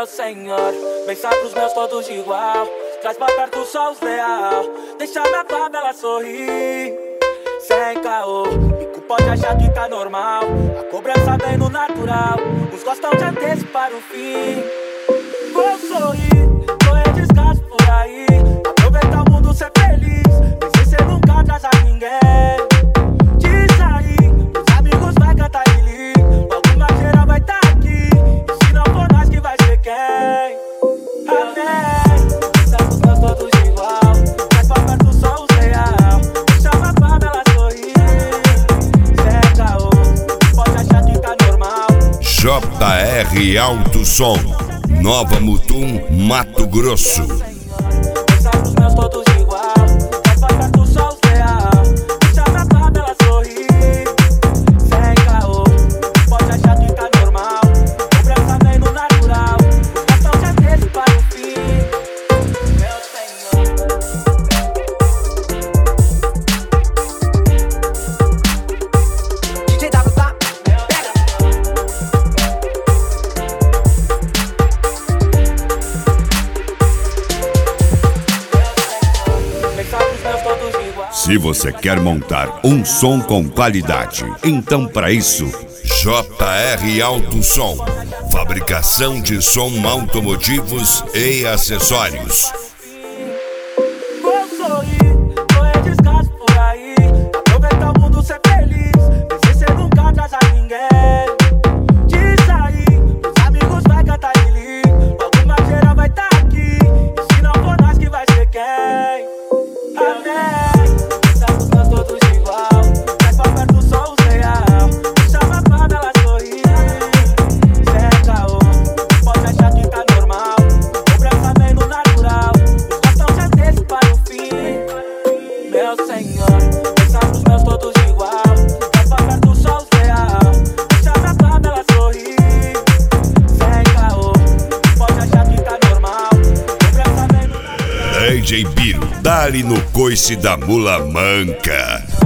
Meu senhor, pensa pros meus todos de igual. Traz pra perto só os leal. Deixa minha favela sorrir. Sem caô, pico pode achar que tá normal. A cobrança vem no natural. Uns gostam de antecipar o fim. Vou sorrir, correr desgaste por aí. Aproveitar o mundo, ser feliz. Sem ser nunca atrasa ninguém. Diz aí, os amigos vai cantar e li. Alguma geral vai tá aqui. E se não for nós que vai ser quem? Amém. Estamos nós todos igual. Traz pra perto só os real. Chama a favela sorrir. Sem caô, pode achar que tá normal. JR Alto Som, Nova Mutum, Mato Grosso. Estamos nós todos igual. Traz pra perto só os real. Chama a favela sorrir. Sem caô, pode achar que tá normal. Cobrança vem no natural. Os gostam de antecipar o fim. Meu senhor. DJ W tá, pega. Estamos nós todos igual. Se você quer montar um som com qualidade, então para isso, JR Alto Som, fabricação de som automotivos e acessórios. Vou sorrir, correr desgaste por aí. Aproveitar o mundo, ser feliz. Sem ser nunca atrasa ninguém. Diz aí, os amigos vai cantar e li. Alguma geral vai tá aqui. E se não for nós que vai ser quem? Amém. Estamos nós todos igual. Traz pra perto só os real. Chama a favela sorrir. Sem caô, pode achar que tá normal. Cobrança vem no natural. Os gostam de antecipar o fim. Meu senhor, pensamos meus todos igual. Traz pra perto só os real. Chama a favela sorrir. Sem caô, pode achar que tá normal. Cobrança vem no natural. DJ Biro, dá-lhe no coice da mula manca.